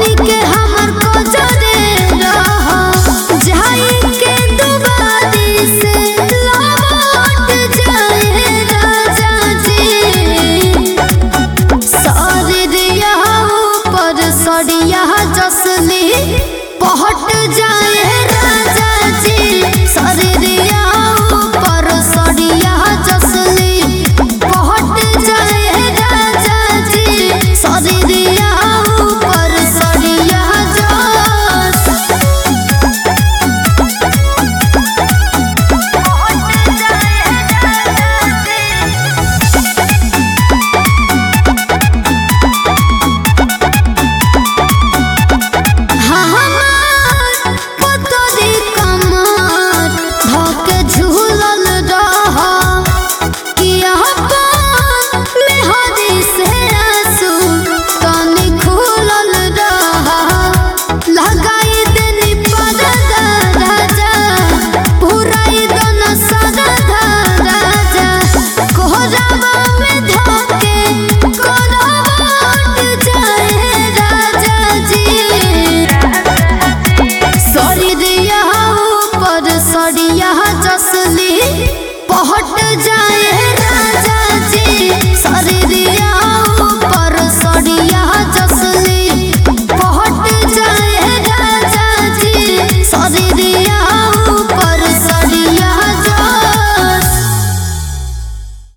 बनी के हमर को जरे रहा जाई के दुबारी से लौट जाए राजा जी सरिया ऊपर सड़िया जसली पहट जाए राजा जी सरिया ऊपर सड़िया जसली पहट जाए राजा जी सरिया ऊपर सड़िया सड़िया जसली पहट जाए